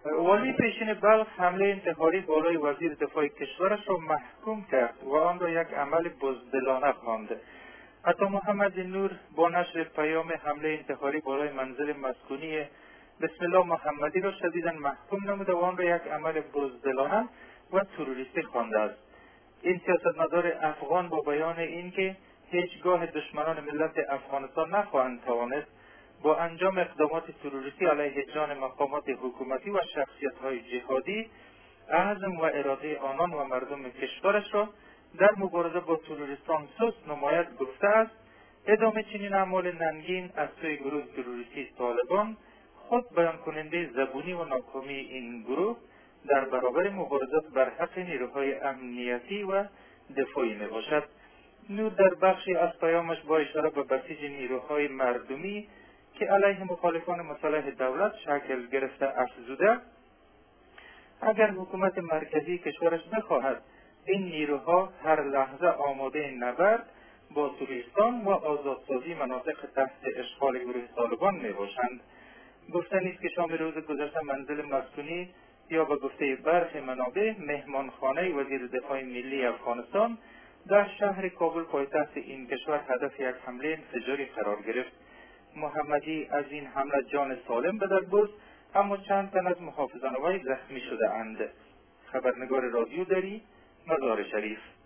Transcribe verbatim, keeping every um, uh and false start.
والی پیشین بلخ حمله انتحاری بالای وزیر دفاع کشورش را محکوم کرد و آن را یک عمل بزدلانه خواند. حتی محمد نور با نشر پیام حمله انتحاری بالای منزل مسکونی بسم الله محمدی را شدیداً محکوم نموده و آن را یک عمل بزدلانه و تروریستی خوانده است. این سیاستمدار افغان با بیان اینکه هیچگاه دشمنان ملت افغانستان نخواهند توانست با انجام اقدامات تروریستی علیه جان مقامات حکومتی و شخصیت‌های جهادی عزم و اراده آنان و مردم کشورش را در مبارزه با تروریستان سست نماید گفته است. ادامه چنین اعمال ننگین از سوی گروه تروریستی طالبان خود بیان کننده زبونی و ناکامی این گروه در برابر مبارزات بر حق نیروهای امنیتی و دفاعی می باشد. نور در بخشی از پیامش با اشاره به بسیج نیروهای مردمی که علیه مخالفان مسلح دولت شکل گرفته افزوده اگر حکومت مرکزی کشورش بخواهد این نیروها هر لحظه آماده نبرد با تروریستان و آزادسازی مناطق تحت اشغال گروه طالبان می باشند. گفته نیست که شام روز گذشته منزل مسکونی یا به گفته برخی منابع مهمانخانه وزیر دفاع ملی افغانستان در شهر کابل پایتخت این کشور هدف یک حمله انفجاری قرار گرفت. محمدی از این حمله جان سالم به در برد، اما چند تن از محافظان وی زخمی شده اند. خبرنگار رادیو دری مزار شریف.